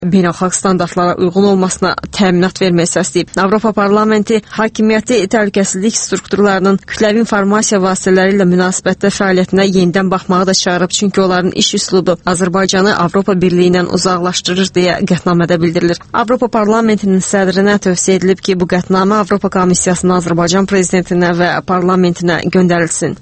beynəlxalq standartlara uyğun olmasına təminat vermək səsləyib. Avropa Parlamenti hakimiyyəti təhlükəsizlik strukturlarının kütləvi informasiya vasitələri ilə münasibətdə fəaliyyətinə yenidən baxmağı da çağırıb, çünki onların iş üslubu Azərbaycanı Avropa Birliyindən uzaqlaşdırır deyə qətnamədə bildirilir. Avropa Parlamentinin sədrinə tövsiyə edilib ki, bu qətnamə Avropa Komissiyasının Azərbaycan prezidentinə və parlamentinə göndərilsin.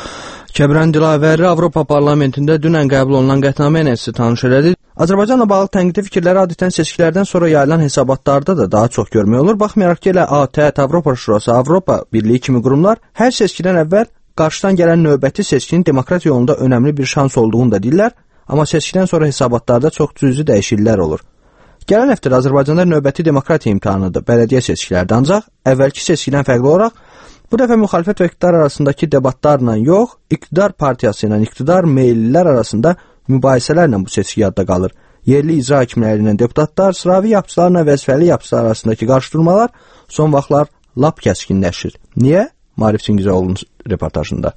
Kəbran Dilavəri Avropa Parlamentində dünən qəbul olunan qətnamə ilə sizi tanış elədi. Azərbaycanla bağlı tənqidi fikirləri adətən seçkilərdən sonra yayılan hesabatlarda da daha çox görmək olur. Baxmayaraq ki, elə ATƏT, Avropa Şurası, Avropa Birliyi kimi qurumlar hər seçkidən əvvəl qarşıdan gələn növbəti seçkinin demokrat yolunda önəmli bir şans olduğunu da deyirlər, amma seçkidən sonra hesabatlarda çox cüzi dəyişikliklər olur. Gələn həftədə Azərbaycanda növbəti demokratiya imtahanıdır, bələdiyyə seçkilərdə, ancaq əvvəlki seçkidən fərqli olaraq bu dəfə müxalifət və iqtidar arasındakı debatlarla yox, iqtidar partiyası ilə iqtidar meylilər arasında mübahisələrlə bu seçki yadda qalır. Yerli icra hakimləri ilə deputatlar, sıravi yapçılarla vəzifəli yapçılar arasındakı qarşıdurmalar son vaxtlar lap kəskinləşir. Niyə? Maarif Çingizoğlu'nun reportajında.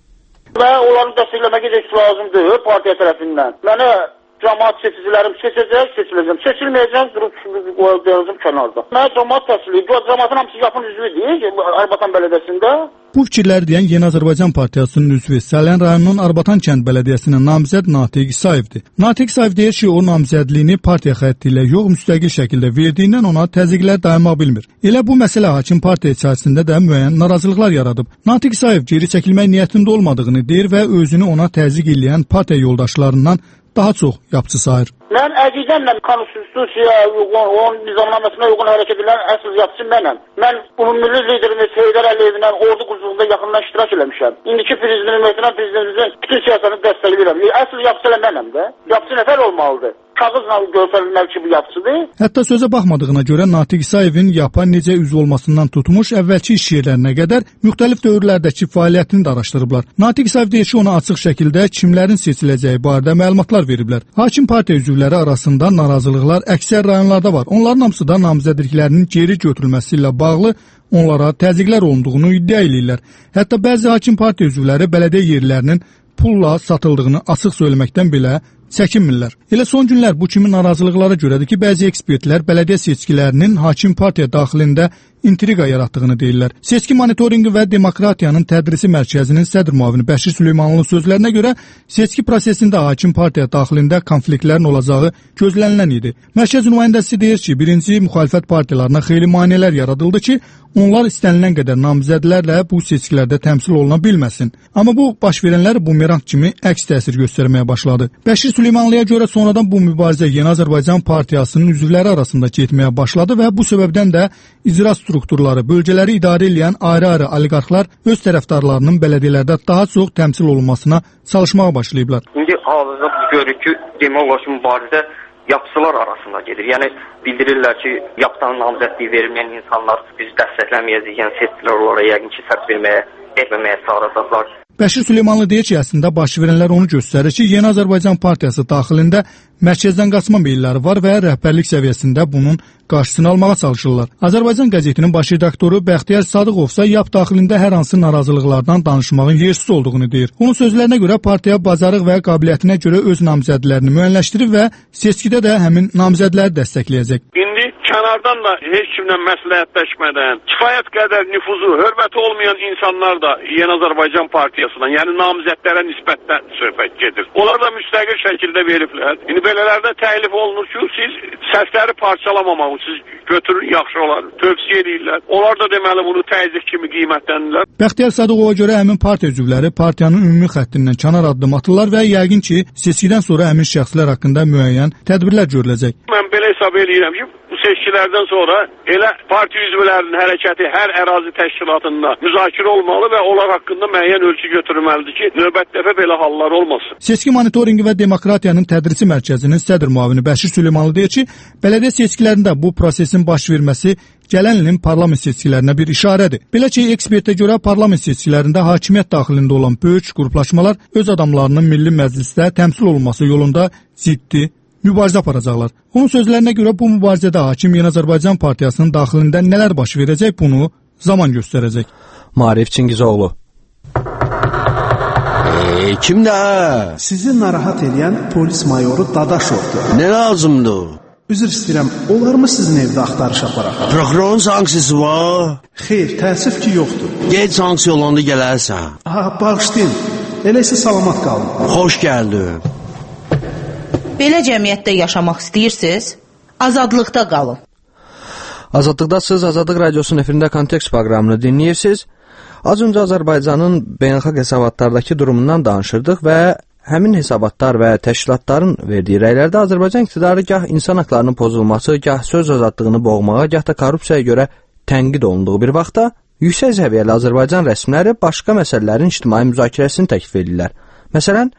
Və onları dəstəkləmək lazımdır partiya tərəfindən. Mənə cəmaat seçicilərim seçiləcəm. Seçilməyəcəm, durub qoyacağım kənarda. Mənə cəmaat təsdiqli, cəmaatın hamısı yapın üzvüdür Arbatan bələdiyyəsində. Bu fikirləri deyən Yeni Azərbaycan Partiyasının üzvü Sələn rayonunun Arbatan kənd bələdiyyəsinin namizəd Natiq İsayevdir. Natiq İsayev deyir ki, o namizədliyini partiya xətti ilə yox, müstəqil şəkildə verdiyindən ona təzyiqlər dayanmaq bilmir. Elə bu məsələ hakim partiya içərisində də müəyyən narazılıqlar yaradıb. Natiq İsayev geri çəkilmək niyyətində olmadığını deyir və özünü ona təzyiq edən partiya yoldaşlarından daha çox yapçı sayır. Mən əqidəmlə konstitusiyaya uyğun, onun nizamnaməsinə uyğun hərəkət edən əsl yapçı mənəm. Mən bunun milli liderimiz Heydər Əliyevlə ordu quruculuğunda yaxından iştirak eləmişəm. İndiki prezidentimizin bütün siyasətini dəstəkləyirəm. Əsl yapçı elə mənəm də. Yapçı nəfər olmalıdır. Kağızla göstərilməli ki, bu yapçıdır. Hətta sözə baxmadığına görə Natiq İsayevin YAPA necə üzv olmasından tutmuş əvvəlki iş yerlərinə qədər müxtəlif dövrlərdəki fəaliyyətini də araşdırıblar. Natiq İsayev deyir ki, ona açıq şəkildə kimlərin seçiləcəyi barədə məlumatlar veriblər. Hakim partiya üzvləri arasında narazılıqlar əksər rayonlarda var. Onların hamısı da namizədliklərinin geri götürülməsi ilə bağlı onlara təzyiqlər olunduğunu iddia edirlər. Hətta bəzi hakim partiya üzvləri bələdiyyə yerlərinin pulla satıldığını açıq söyləməkdən belə çəkinmirlər. Elə son günlər bu kimi narazılıqlara görədir ki, bəzi ekspertlər bələdiyyə seçkilərinin hakim partiya daxilində intriqa yaratdığını deyirlər. Seçki monitorinqi və demokratiyanın tədrisi mərkəzinin sədr müavini Bəşir Süleymanlının sözlərinə görə seçki prosesində hakim partiya daxilində konfliktlərin olacağı gözlənilən idi. Mərkəz nümayəndəsi deyir ki, birinci müxalifət partiyalarına xeyli maneələr yaradıldı ki, onlar istənilən qədər namizədlərlə bu seçkilərdə təmsil oluna bilməsin. Amma bu baş verənlər bumerang kimi əks təsir göstərməyə başladı. Bəşir Süleymanlıya görə sonradan bu mübarizə Yeni Azərbaycan Partiyasının üzvləri arasında getməyə başladı və bu səbəbdən də icra strukturları, bölgələri idarə edən ayrı-ayrı oliqarxlar öz tərəfdarlarının bələdiyyələrdə daha çox təmsil olunmasına çalışmağa başlayıblar. İndi hazırda görürük ki, demək olar ki, mübarizə yapçılar arasında gedir. Yəni bildirirlər ki, yaptan namizədliyi verilməyən insanlar biz dəstəkləməyəcəyik, yəni seçicilər onlara yəqin ki, səs verməyə çağıracaqlar. Bəşir Süleymanlı deyir ki, əslində baş verənlər onu göstərir ki, Yeni Azərbaycan Partiyası daxilində mərkəzdən qaçma meyilləri var və rəhbərlik səviyyəsində bunun qarşısını almağa çalışırlar. Azərbaycan qəzetinin baş redaktoru Bəxtiyar Sadıqovsa YAP daxilində hər hansı narazılıqlardan danışmağın yersiz olduğunu deyir. Onun sözlərinə görə partiya bacarıq və qabiliyyətinə görə öz namizədlərini müəyyənləşdirib və seçkidə də həmin namizədləri dəstəkləyəcək. İndi kənardan da heç kimlə məsləhətləşmədən, kifayət qədər nüfuzu, hörməti olmayan insanlar da Yeni Azərbaycan Partiyasından, yəni namizədlərə nisbətən söhbət gedir. Onlar da müstəqil şəkildə veriblər. İndi belələrdə təklif olunur ki, siz səsləri parçalamamalı, siz götürün, yaxşı olar, tövsiyə edirlər. Onlar da deməli bunu təzyiq kimi qiymətlənirlər. Bəxtiyar Sadıqova görə həmin partiya üzvləri partiyanın ümumi xəttindən kənar addım atırlar və yəqin ki, seçkidən sonra həmin şəxslər haqqında müəyyən tədbirlər görüləcək. Mən belə hesab edirəm ki, bu seçkilərdən sonra elə partiya üzvlərinin hərəkəti hər ərazi təşkilatında müzakirə olmalı və onlar haqqında müəyyən ölçü götürülməlidir ki, növbət dəfə belə hallar olmasın. Seçki monitorinqi və demokratiyanın tədrisi mərkəzinin sədr müavini Bəşir Süleymanlı deyir ki, bələdiyyə seçkilərində bu prosesin baş verməsi gələn ilin parlament seçkilərinə bir işarədir. Belə ki, ekspertə görə parlament seçkilərində hakimiyyət daxilində olan böyük qruplaşmalar öz adamlarının Milli Məclisdə təmsil olunması yolunda ciddi mübarizə aparacaqlar. Onun sözlərinə görə bu mübarizədə hakim Yeni Azərbaycan Partiyasının daxilində nələr baş verəcək, bunu zaman göstərəcək. Maarif Çingizoğlu. Kimdə? Sizi narahat edən polis mayoru Dadaşovdur. Nə lazımdır? Üzr istəyirəm, olarmı sizin evdə axtarış aparaq? Prokurorun sanksiyası var? Xeyr, təəssüf ki, yoxdur. Gec sanksiya olanda gələrsən. Bağışlayın, elə isə salamat qalın. Xoş gəldin. Belə cəmiyyətdə yaşamaq istəyirsiniz? Azadlıqda qalın. Azadlıqdasınız, Azadlıq Radiosunun efirində Kontekst proqramını dinləyirsiniz. Az öncə Azərbaycanın beynəlxalq hesabatlardakı durumundan danışırdıq və həmin hesabatlar və təşkilatların verdiyi rəylərdə Azərbaycan iqtidarı gah insan haqlarının pozulması, gah söz azadlığını boğmağa, gah da korrupsiyaya görə tənqid olunduğu bir vaxtda yüksək səviyyəli Azərbaycan rəsmiləri başqa məsələlərin ictimai müzakirəsini təklif edirlər. Məsələn,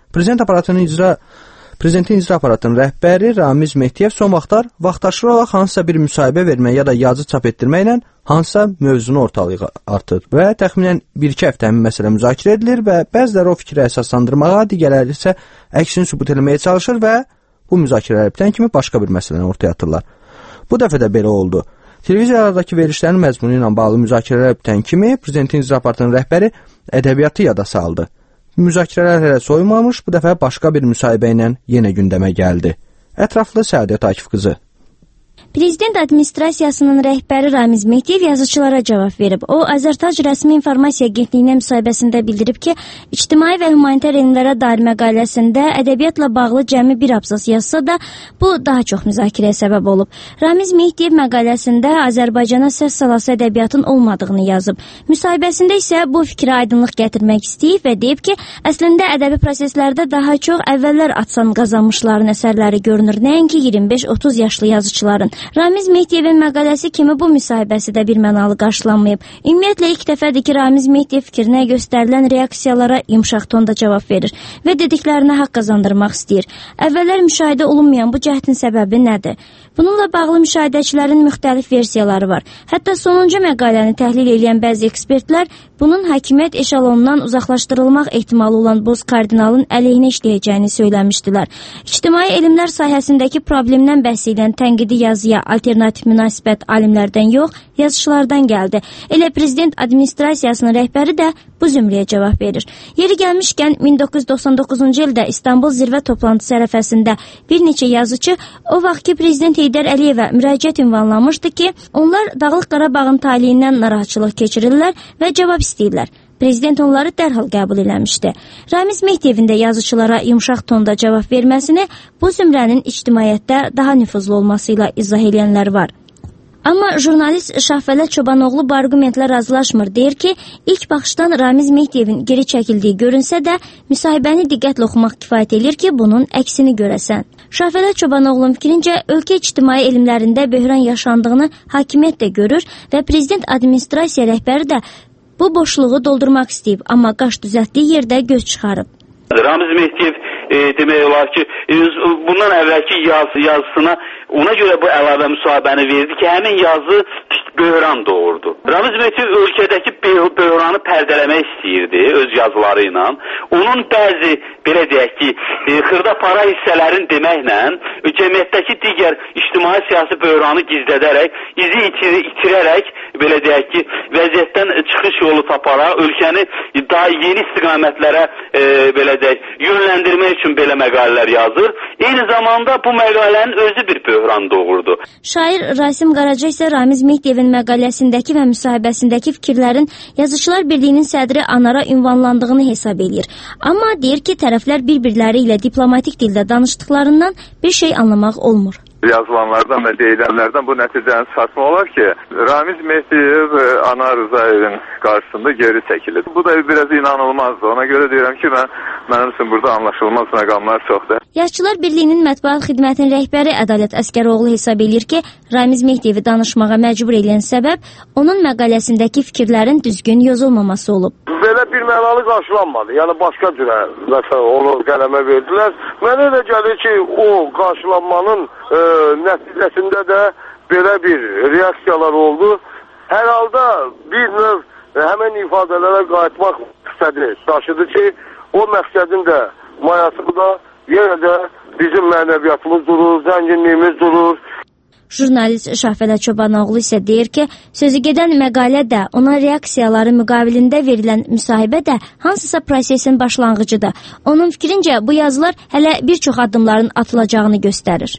Prezidentin icra aparatının rəhbəri Ramiz Mehdiyev son vaxtlar vaxtaşırı olaraq hansısa bir müsahibə vermək ya da yazı çap etdirməklə hansısa mövzunu ortalığa atır və təxminən 1-2 həftə həmin məsələ müzakirə edilir və bəziləri o fikri əsaslandırmağa, digərləri isə əksini sübut etməyə çalışır və bu müzakirələr bitən kimi başqa bir məsələni ortaya atırlar. Bu dəfə də belə oldu. Televiziyalardakı verilişlərin məzmunu ilə bağlı müzakirələr bitən kimi Prezidentin icra aparatının rəhbəri ədəbiyyatı yada saldı. Müzakirələr hələ soyumamış, bu dəfə başqa bir müsahibə ilə yenə gündəmə gəldi. Ətraflı Səadət Akif qızı. Prezident administrasiyasının rəhbəri Ramiz Mehdiyev yazıçılara cavab verib. O, Azərtac Rəsmi İnformasiya Agentliyinə müsahibəsində bildirib ki, ictimai və humanitar elmlərə dair məqaləsində ədəbiyyatla bağlı cəmi bir abzas yazsa da, bu daha çox müzakirəyə səbəb olub. Ramiz Mehdiyev məqaləsində Azərbaycana səs salası ədəbiyyatın olmadığını yazıb. Müsahibəsində isə bu fikrə aydınlıq gətirmək istəyib və deyib ki, əslində ədəbi proseslərdə daha çox əvvəllər atsan qazanmışların əsərləri görünür, nəinki 25-30 yaşlı yazıçıların. Ramiz Mehdiyevin məqaləsi kimi bu müsahibəsi də bir mənalı qarşılanmayıb. Ümumiyyətlə ilk dəfədir ki, Ramiz Mehdiyev fikrinə göstərilən reaksiyalara yumşaq tonda cavab verir və dediklərinə haqq qazandırmaq istəyir. Əvvəllər müşahidə olunmayan bu cəhdin səbəbi nədir? Bununla bağlı müşahidəçilərin müxtəlif versiyaları var. Hətta sonuncu məqaləni təhlil edən bəzi ekspertlər bunun hakimiyyət eşalonundan uzaqlaşdırılmaq ehtimalı olan Boz kardinalın əleyhinə işləyəcəyini söyləmişdilər. İctimai elmlər sahəsindəki problemdən bəhs edən tənqidi yazıya alternativ münasibət alimlərdən yox, yazıçılardan gəldi. Elə prezident administrasiyasının rəhbəri də bu zümrəyə cavab verir. Yeri gəlmişkən 1999-cu ildə İstanbul zirvə toplantısı ərəfəsində bir neçə yazıçı o vaxtki prezident Heydər Əliyevə müraciət ünvanlamışdı ki, onlar Dağlıq Qarabağın taliyindən narahatçılıq keçirirlər və cavab istəyirlər. Prezident onları dərhal qəbul eləmişdi. Ramiz Mehdiyevin də yazıçılara yumşaq tonda cavab verməsini bu zümrənin ictimaiyyətdə daha nüfuzlu olması ilə izah edənlər var. Amma jurnalist Şahvələt Çobanoğlu bu argumentlə razılaşmır. Deyir ki, ilk baxışdan Ramiz Mehdiyevin geri çəkildiyi görünsə də, müsahibəni diqqətlə oxumaq kifayət edir ki, bunun əksini görəsən. Şahvələt Çobanoğlu'nun fikrincə, ölkə ictimai elmlərində böhran yaşandığını hakimiyyət də görür və prezident administrasiya rəhbəri də bu boşluğu doldurmaq istəyib, amma qaş düzəltdiyi yerdə göz çıxarıb. Ramiz Mehdiyev demək olar ki, bundan əvvəlki yazısına ona görə bu əlavə müsahibəni verdi ki, həmin yazı böhran doğurdu. Ramiz Mehdiyev ölkədəki böhranı pərdələmək istəyirdi öz yazıları ilə. Onun bəzi, belə deyək ki, xırda para hissələrin deməklə cəmiyyətdəki digər ictimai siyasi böhranı gizlədərək, izi itirərək, belə deyək ki, vəziyyətdən çıxış yolu taparaq, ölkəni daha yeni istiqamətlərə, belə deyək, yönləndirmək üçün belə məqalələr yazır. Eyni zamanda bu məqalənin özü bir böhran doğurdu. Şair Rasim Qaraca isə Ramiz Mehdiyevin məqaləsindəki və müsahibəsindəki fikirlərin Yazıçılar Birliyinin sədri Anara ünvanlandığını hesab edir. Amma deyir ki, tərəflər bir-birləri ilə diplomatik dildə danışdıqlarından bir şey anlamaq olmur. Yazılanlardan və deyilənlərdən bu nəticəni çıxartmaq olar ki, Ramiz Mehdiyev Anar Rızayevin qarşısında geri çəkilir. Bu da biraz inanılmazdır. Ona görə deyirəm ki, mənim üçün burada anlaşılmaz məqamlar çoxdur. Yazıçılar Birliyinin mətbuat xidmətinin rəhbəri Ədalət Əskəroğlu hesab edir ki, Ramiz Mehdiyevi danışmağa məcbur edən səbəb onun məqaləsindəki fikirlərin düzgün yozulmaması olub. Belə bir mənalı qarşılanmadı. Yəni başqa cürə onu qələmə verdilər. Mənə elə gəlir ki, o qarşılanmanın nəticəsində də belə bir reaksiyalar oldu. Hər halda bir növ həmən ifadələrə qayıtmaq məqsədi daşıdı ki, o məqsədin də mayasında yenə də bizim mənəviyyatımız durur, zənginliyimiz durur. Jurnalist Şahvələt Çobanoğlu isə deyir ki, sözü gedən məqalə də, ona reaksiyaları müqabilində verilən müsahibə də hansısa prosesin başlanğıcıdır. Onun fikrincə bu yazılar hələ bir çox addımların atılacağını göstərir.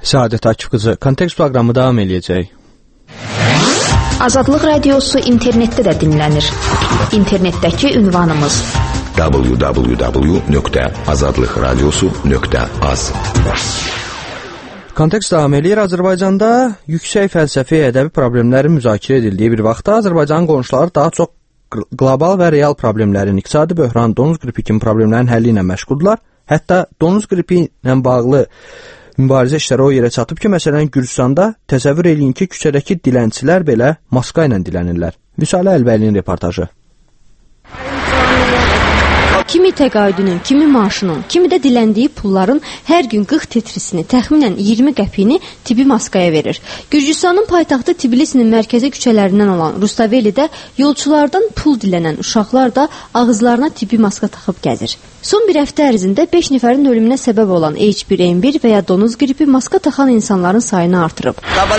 Səadət Akif qızı, Kontekst proqramı davam eləyəcək. Azadlıq Radiosu internetdə də dinlənir. İnternetdəki ünvanımız www.azadlıqradiosu.az. Kontekst davam eləyir. Azərbaycanda yüksək fəlsəfi ədəbi problemlərin müzakirə edildiyi bir vaxtda Azərbaycanın qonşuları daha çox qlobal və real problemlərin, iqtisadi böhran, donuz qripi kimi problemlərin həlli ilə məşğuldurlar. Hətta donuz qripi ilə bağlı mübarizə işləri o yerə çatıb ki, məsələn, Gürcüstanda təsəvvür eləyin ki, küçədəki dilənçilər belə maska ilə dilənirlər. Vüsalə Əlbəylinin reportajı. Kimi təqaüdünün, kimi maaşının, kimi də diləndiyi pulların hər gün 40 tetrisini, təxminən 20 qəpiyini tibbi maskaya verir. Gürcüstanın paytaxtı Tbilisinin mərkəzi küçələrindən olan Rustavelidə yolçulardan pul dilənən uşaqlar da ağızlarına tibbi maska taxıb gəzir. Son bir həftə ərzində 5 nəfərin ölümünə səbəb olan H1N1 və ya donuz qripi maska taxan insanların sayını artırıb.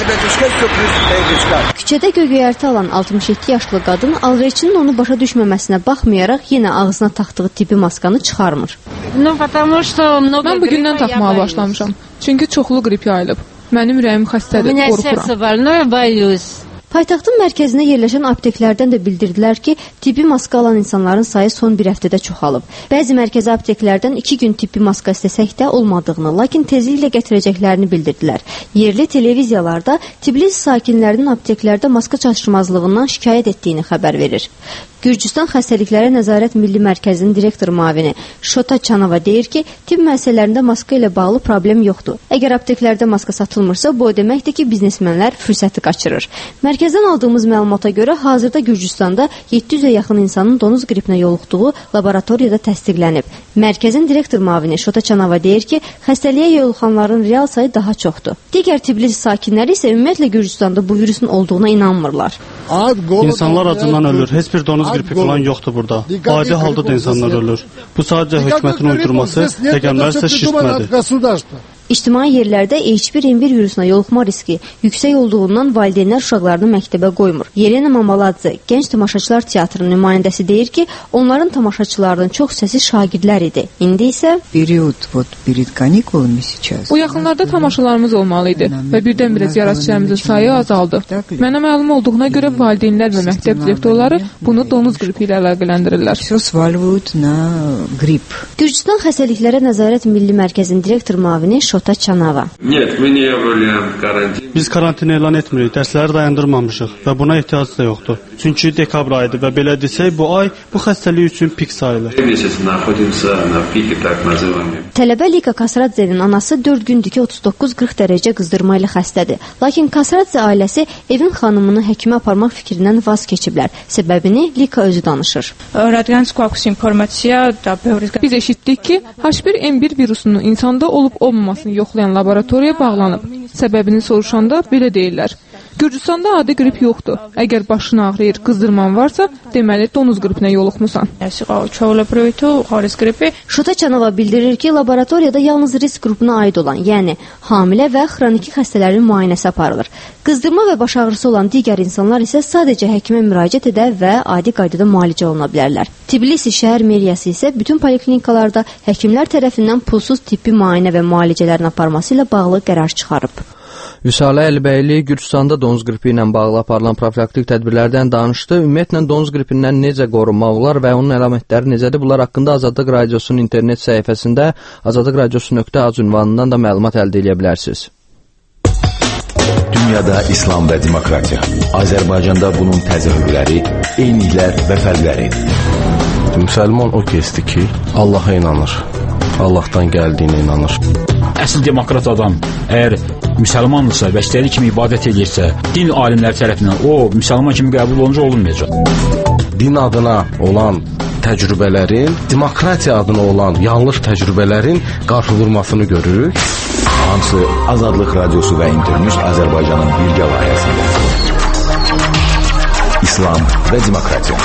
Küçədə gögöyərti alan 67 yaşlı qadın alverçinin onu başa düşməməsinə baxmayaraq yenə ağzına taxdığı tibbi maskanı çıxarmır. Mən bugündən taxmağa başlamışam. Çünki çoxlu qrip yayılıb. Mənim ürəyim xəstədir, qorxuram. Paytaxtın mərkəzinə yerləşən apteklərdən də bildirdilər ki, tibbi maska alan insanların sayı son bir həftədə çoxalıb. Bəzi mərkəzi apteklərdən 2 gün tibbi maska istəsək də olmadığını, lakin tezliklə gətirəcəklərini bildirdilər. Yerli televiziyalarda Tbilisi sakinlərinin apteklərdə maska çatışmazlığından şikayət etdiyini xəbər verir. Gürcüstan Xəstəliklərə Nəzarət Milli Mərkəzinin direktor müavini Şota Çanova deyir ki, tibb müəssisələrində maska ilə bağlı problem yoxdur. Əgər apteklərdə maska satılmırsa, bu o deməkdir ki, biznesmenlər fürsəti qaçırır. Mərkəzdən aldığımız məlumata görə hazırda Gürcüstanda 700-ə yaxın insanın donuz qripinə yoluxduğu laboratoriyada təsdiqlənib. Mərkəzin direktor müavini Şota Çanova deyir ki, xəstəliyə yoluxanların real sayı daha çoxdur. Digər Tbilisi sakinləri isə ümumiyyətlə Gürcüstanda bu virusun olduğuna inanmırlar. İnsanlar acından ölür. Heç bir donuz qripi falan yoxdur burada. Adi halda da insanlar ölür. Bu sadəcə hökumətin uydurması, rəqəmlər isə şişirtmədir. İctimai yerlərdə H1N1 virusuna yoluxma riski yüksək olduğundan valideynlər uşaqlarını məktəbə qoymur. Yelena Mamaladze, Gənc Tamaşaçılar Teatrının nümayəndəsi deyir ki, onların tamaşaçılarının çox hissəsi şagirdlər idi. İndi isə bu yaxınlarda tamaşalarımız olmalı idi və birdən-birə ziyarətçilərimizin sayı azaldı. Mənə məlum olduğuna görə valideynlər və məktəb direktorları bunu donuz qripi ilə əlaqələndirirlər. Gürcüstan Xəstəliklərə Nəzarət Milli Mərkəzinin direktor müavini Şota Çanova. Biz karantin elan etmirik, dərsləri dayandırmamışıq və buna ehtiyac da yoxdur. Çünki dekabr ayıdır və belə desək, bu ay bu xəstəlik üçün pik sayılır. Tələbə Lika Kasradzenin anası 4 gündür ki, 39-40 dərəcə qızdırma ilə xəstədir. Lakin Kasradze ailəsi evin xanımını həkimə aparmaq fikrindən vaz keçiblər. Səbəbini Lika özü danışır. Biz eşitdik ki, H1N1 virusunun insanda olub-olmamasını yoxlayan laboratoriya bağlanıb. Səbəbini soruşanda belə deyirlər. Gürcüstanda adi qrip yoxdur. Əgər başın ağrıyır, qızdırman varsa, deməli donuz qripinə yoluxmusan. Şota Çanova bildirir ki, laboratoriyada yalnız risk qrupuna aid olan, yəni hamilə və xroniki xəstələrin müayinəsi aparılır. Qızdırma və baş ağrısı olan digər insanlar isə sadəcə həkimə müraciət edə və adi qaydada müalicə oluna bilərlər. Tbilisi şəhər meriyası isə bütün poliklinikalarda həkimlər tərəfindən pulsuz tibbi müayinə və müalicələrin aparması ilə bağlı qərar çıxarıb. Vüsalə Əlbəyli Gürcüstanda donuz qripi ilə bağlı aparılan profilaktik tədbirlərdən danışdı. Ümumiyyətlə donuz qripindən necə qorunmaq olar və onun əlamətləri necədir? Bunlar haqqında Azadlıq Radiosunun internet səhifəsində azadlıqradiosu.az ünvanından da məlumat əldə edə bilərsiniz. Dünyada İslam və demokratiya. Azərbaycanda bunun təzahürləri, eyniliklər və fərqləri. Müsəlman o kəsdir ki, Allaha inanır. Allahdan gəldiyinə inanır. Əsl demokrat adam əgər müsəlmandırsa və istədiyi kimi ibadət edirsə, din alimləri tərəfindən o müsəlman kimi qəbul olunca olunmayacaq. Din adına olan təcrübələrin, demokratiya adına olan yanlış təcrübələrin qarşıdurmasını görürük. Hamısı Azadlıq Radiosu və İnternews Azərbaycanın birgə layihəsində. İslam və demokratiya.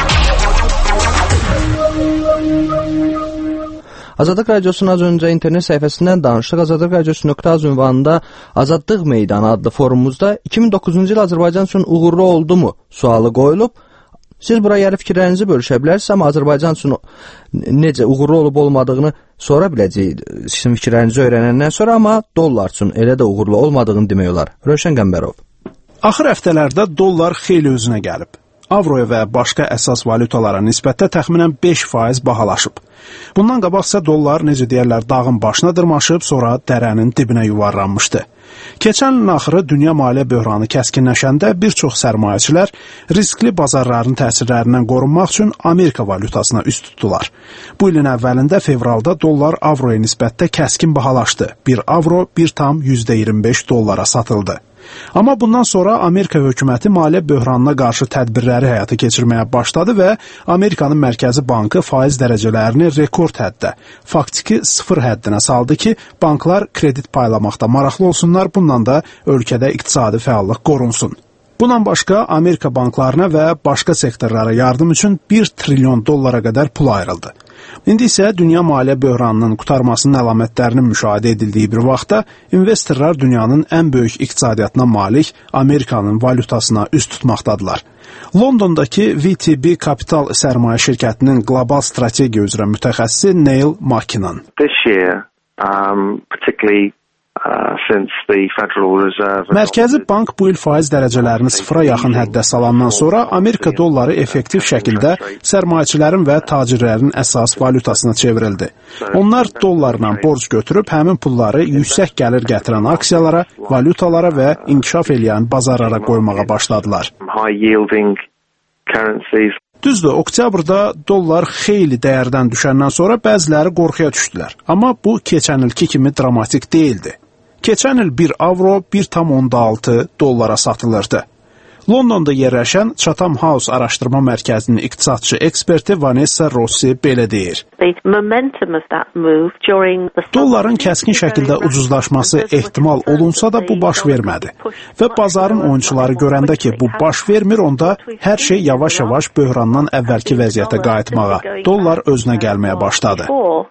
Azadlıq Radiosunun az öncə internet səhifəsindən danışdıq. azadlıqradiosu.az ünvanında Azadlıq Meydanı adlı forumumuzda 2009-cu il Azərbaycan üçün uğurlu oldu mu sualı qoyulub. Siz bura gəlib fikirlərinizi bölüşə bilərsiniz, amma Azərbaycan üçün necə uğurlu olub olmadığını sonra biləcəyik, sizin fikirlərinizi öyrənəndən sonra, amma dollar üçün elə də uğurlu olmadığını demək olar. Rövşən Qəmbərov. Axır həftələrdə dollar xeyli özünə gəlib. Avroya və başqa əsas valyutalara nisbətdə təxminən 5% bahalaşıb. Bundan qabaqsa dollar, necə deyərlər, dağın başına dırmaşıb, sonra dərənin dibinə yuvarlanmışdı. Keçən ilin axırı dünya maliyyə böhranı kəskinləşəndə bir çox sərmayəçilər riskli bazarların təsirlərindən qorunmaq üçün Amerika valyutasına üst tutdular. Bu ilin əvvəlində fevralda dollar avroya nisbətdə kəskin bahalaşdı. 1 avro 1,25 dollara satıldı. Amma bundan sonra Amerika hökuməti maliyyə böhranına qarşı tədbirləri həyata keçirməyə başladı və Amerikanın Mərkəzi Bankı faiz dərəcələrini rekord həddə, faktiki 0 həddinə saldı ki, banklar kredit paylamaqda maraqlı olsunlar, bundan da ölkədə iqtisadi fəallıq qorunsun. Bundan başqa Amerika banklarına və başqa sektorlara yardım üçün 1 trilyon dollara qədər pul ayrıldı. İndi isə dünya maliyyə böhranının qurtarmasının əlamətlərinin müşahidə edildiyi bir vaxtda investorlar dünyanın ən böyük iqtisadiyyatına malik Amerikanın valyutasına üst tutmaqdadılar. Londondakı VTB Kapital sərmayə şirkətinin qlobal strategiya üzrə mütəxəssisi Neil Mackinnon. Mərkəzi Bank bu il faiz dərəcələrini 0-a yaxın həddə salandan sonra Amerika dolları effektiv şəkildə sərmayəçilərin və tacirlərin əsas valyutasına çevrildi. Onlar dollarla borc götürüb həmin pulları yüksək gəlir gətirən aksiyalara, valyutalara və inkişaf eləyən bazarlara qoymağa başladılar. Düzdür, oktyabrda dollar xeyli dəyərdən düşəndən sonra bəziləri qorxuya düşdülər. Amma bu keçən ilki kimi dramatik deyildi. Keçən il 1 avro 1,6 dollara satılırdı. Londonda yerləşən Chatham House araşdırma mərkəzinin iqtisadçı eksperti Vanessa Rossi belə deyir. Dolların kəskin şəkildə ucuzlaşması ehtimal olunsa da bu baş vermədi. Və bazarın oyunçuları görəndə ki, bu baş vermir, onda hər şey yavaş-yavaş böhrandan əvvəlki vəziyyətə qayıtmağa, dollar özünə gəlməyə başladı.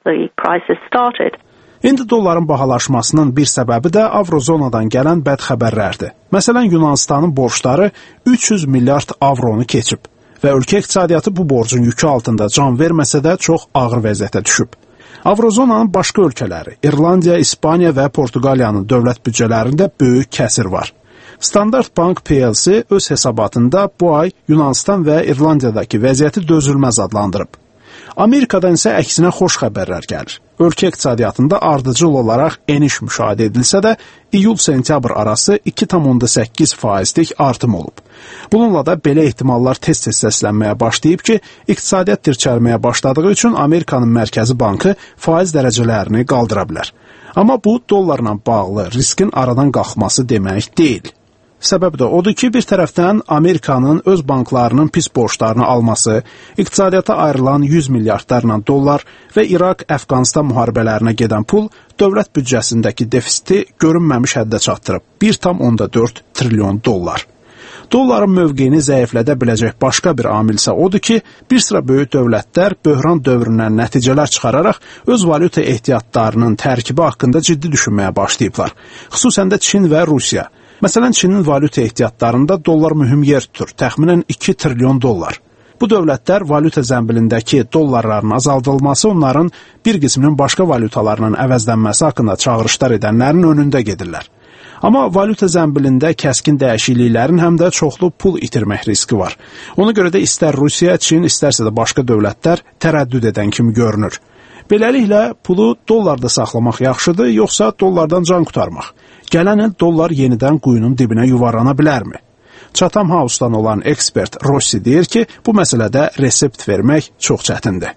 İndi dolların bahalaşmasının bir səbəbi də avrozonadan gələn bəd xəbərlərdir. Məsələn, Yunanistanın borcları 300 milyard avronu keçib və ölkə iqtisadiyyatı bu borcun yükü altında can verməsə də çox ağır vəziyyətə düşüb. Avrozonanın başqa ölkələri, İrlandiya, İspaniya və Portuqaliyanın dövlət büdcələrində böyük kəsir var. Standard Bank PLC öz hesabatında bu ay Yunanistan və İrlandiyadakı vəziyyəti dözülməz adlandırıb. Amerikadan isə əksinə xoş xəbərlər gəlir. Ölkə iqtisadiyyatında ardıcıl olaraq eniş müşahidə edilsə də, iyul-sentyabr arası 2,8%lik artım olub. Bununla da belə ehtimallar tez-tez səslənməyə başlayıb ki, iqtisadiyyat dirçəlməyə başladığı üçün Amerikanın Mərkəzi Bankı faiz dərəcələrini qaldıra bilər. Amma bu, dollarla bağlı riskin aradan qalxması demək deyil. Səbəb də odur ki, bir tərəfdən Amerikanın öz banklarının pis borclarını alması, iqtisadiyyata ayrılan 100 milyardlarla dollar və İraq-Əfqanistan müharibələrinə gedən pul dövlət büdcəsindəki defisiti görünməmiş həddə çatdırıb 1,4 trilyon dollar. Dolların mövqeyini zəiflədə biləcək başqa bir amil isə odur ki, bir sıra böyük dövlətlər böhran dövründən nəticələr çıxararaq öz valyuta ehtiyatlarının tərkibi haqqında ciddi düşünməyə başlayıblar. Xüsusən də Çin və Rusiya. Məsələn, Çinin valyuta ehtiyatlarında dollar mühüm yer tutur, təxminən 2 trilyon dollar. Bu dövlətlər valyuta zəmbilindəki dollarların azaldılması, onların bir qisminin başqa valyutalarla əvəzlənməsi haqqında çağırışlar edənlərin önündə gedirlər. Amma valyuta zəmbilində kəskin dəyişikliklərin həm də çoxlu pul itirmək riski var. Ona görə də istər Rusiya, Çin, istərsə də başqa dövlətlər tərəddüd edən kimi görünür. Beləliklə, pulu dollarda saxlamaq yaxşıdır, yoxsa dollardan can qurtarmaq? Gələn il dollar yenidən quyunun dibinə yuvarlana bilərmi? Chatham House-dan olan ekspert Rossi deyir ki, bu məsələdə resept vermək çox çətindir.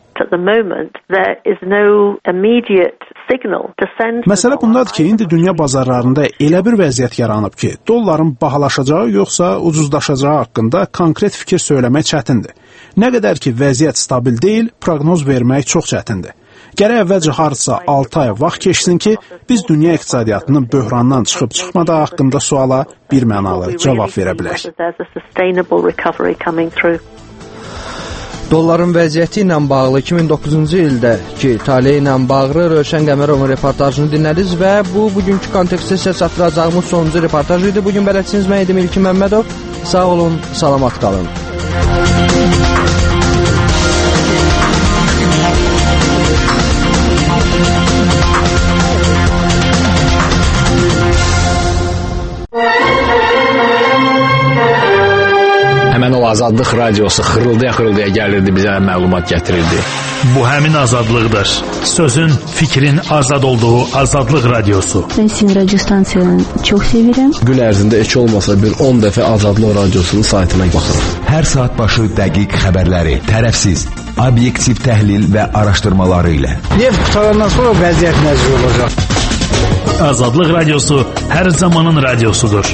Məsələ bundadır ki, indi dünya bazarlarında elə bir vəziyyət yaranıb ki, dolların bahalaşacağı yoxsa ucuzlaşacağı haqqında konkret fikir söyləmək çətindir. Nə qədər ki, vəziyyət stabil deyil, proqnoz vermək çox çətindir. Gərək əvvəlcə hardasa 6 ay vaxt keçsin ki, biz dünya iqtisadiyyatının böhrandan çıxıb-çıxmadığı haqqında suala bir mənalı cavab verə bilək. Dolların vəziyyəti ilə bağlı 2009-cu ildəki taleyi ilə bağlı Rövşən Qəmərovun reportajını dinlədiniz və bu, bugünkü kontekstdə sizə çatdıracağımız sonuncu reportaj idi. Bugün bələdçiniz mən idim İlkin Məmmədov. Sağ olun, salamat qalın. Azadlıq radiosu xırıldaya-xırıldaya gəlirdi, bizə məlumat gətirirdi. Bu həmin azadlıqdır. Sözün, fikrin azad olduğu Azadlıq radiosu. Ben sizin radyo stansiyanı çok severim. Gün ərzində heç olmasa bir 10 dəfə Azadlıq radiosunun saytına baxırıq. Hər saat başı dəqiq xəbərləri, tərəfsiz, obyektiv təhlil və araşdırmaları ilə. Neft qutarandan sonra vəziyyət nəzir olacaq. Azadlıq radiosu hər zamanın radiosudur.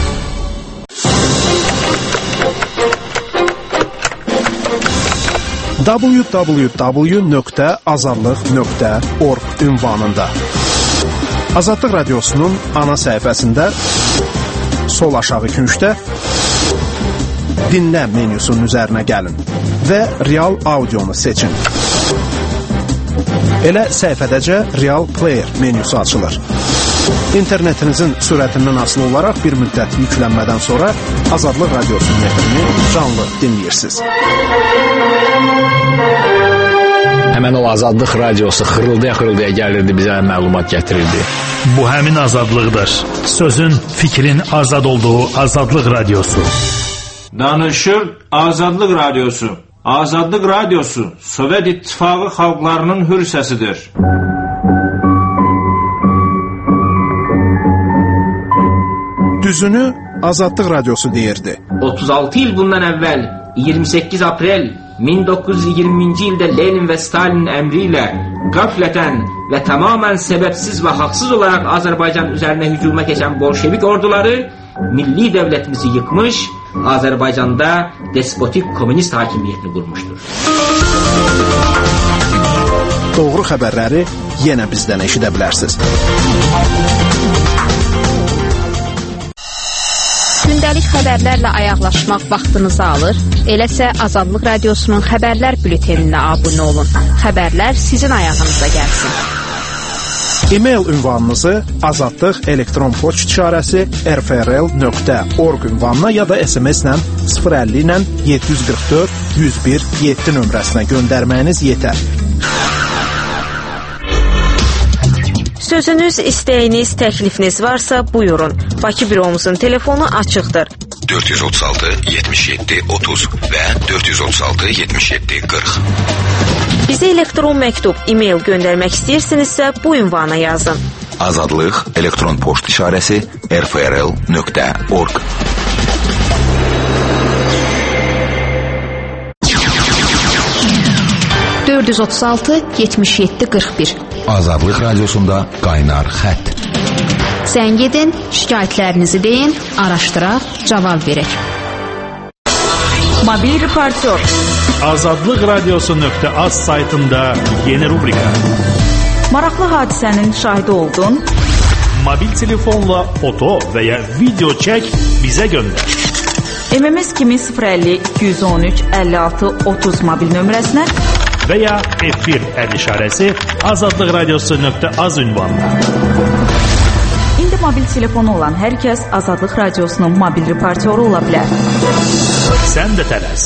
www.azadlıq.org ünvanında Azadlıq radiosunun ana səhifəsində sol aşağı küncdə dinlə menyusunun üzərinə gəlin və real audionu seçin. Elə səhifədəcə Real Player menyusu açılır. İnternetinizin sürətindən asılı olaraq bir müddət yüklənmədən sonra Azadlıq radiosunun nefrini canlı dinləyirsiniz. Həmən o Azadlıq radiosu xırıldaya-xırıldaya gəlirdi, bizə məlumat gətirirdi. Bu həmin azadlıqdır. Sözün, fikrin azad olduğu Azadlıq radiosu. Danışır Azadlıq radiosu. Azadlıq radiosu Sovet İttifaqı xalqlarının hür səsidir. Düzünü Azadlıq radiosu deyirdi. 36 il bundan əvvəl 28 aprel 1920-ci ildə Lenin və Stalinin əmri ilə qaflətən və tamamən səbəbsiz və haqsız olaraq Azərbaycan üzərinə hücuma keçən bolşevik orduları milli dövlətimizi yıkmış, Azərbaycanda despotik komünist hakimiyyətini qurmuşdur. Doğru xəbərləri yenə bizdən eşidə bilərsiniz. Gündəlik xəbərlərlə ayaqlaşmaq vaxtınızı alır. Eləsə Azadlıq radiosunun xəbərlər bülteninə abunə olun. Xəbərlər sizin ayağınıza gəlsin. E-mail ünvanınızı azadlıq elektron poçt işarəsi rfrl.org ünvanına ya da SMS-lə 050 ilə 744 101 7 nömrəsinə göndərməyiniz yetər. Sözünüz, istəyiniz, təklifiniz varsa buyurun. Bakı büromuzun telefonu açıqdır. 436 77 30 və 436 77 40. Bizə elektron məktub, e-mail göndərmək istəyirsinizsə bu ünvana yazın. Azadlıq elektron poçt işarəsi rfrl.org. Azadlıq radiosunda qaynar xətt. Zəng edin, şikayətlərinizi deyin, araşdıraq, cavab verək. Mobil reportyor. Azadlıq radiosu.az saytında yeni rubrika. Maraqlı hadisənin şahidi oldun. Mobil telefonla foto və ya video çək, bizə göndər. MMS kimi 050 213 56 30 mobil nömrəsinə və ya F1 əl işarəsi Azadlıq radiosu.az ünvanına. İndi mobil telefonu olan hər kəs Azadlıq radiosunun mobil reportyoru ola bilər. Sən də tələs.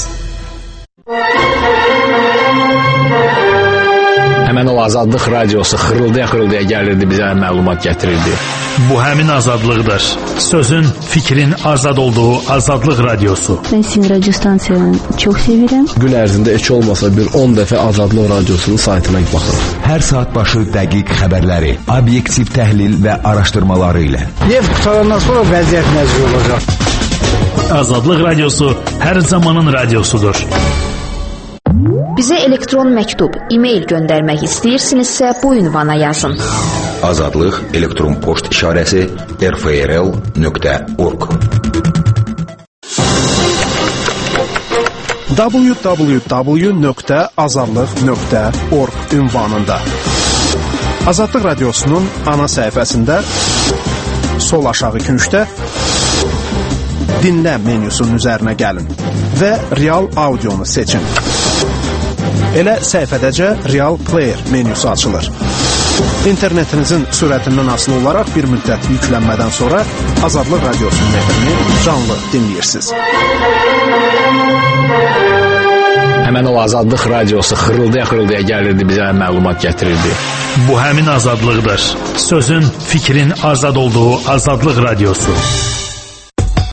Həmən o Azadlıq radiosu xırıldaya-xırıldaya gəlirdi, bizə məlumat gətirirdi. Bu həmin azadlıqdır. Sözün, fikrin azad olduğu Azadlıq radiosu. Ben sizin radyo stansiyanı çok severim. Gün ərzində heç olmasa bir 10 dəfə Azadlıq radiosunun saytına baxırıq. Hər saat başı dəqiq xəbərləri, obyektiv təhlil və araşdırmaları ilə. Neft qutarandan sonra vəziyyət nəzir olacaq. Azadlıq radiosu hər zamanın radiosudur. Bizə elektron məktub, e-mail göndərmək istəyirsinizsə bu ünvana yazın. Azadlıq elektron poçt işarəsi rfrl.org. www.azadlıq.org ünvanında Azadlıq radiosunun ana səhifəsində sol aşağı küncdə dinlə menyusunun üzərinə gəlin və real audionu seçin. Elə səhifədəcə Real Player menyusu açılır. İnternetinizin sürətindən asılı olaraq bir müddət yüklənmədən sonra Azadlıq radiosunun nefrini canlı dinləyirsiniz. Həmən o Azadlıq radiosu xırıldaya-xırıldaya gəlirdi, bizə məlumat gətirirdi. Bu həmin azadlıqdır. Sözün, fikrin azad olduğu Azadlıq radiosu.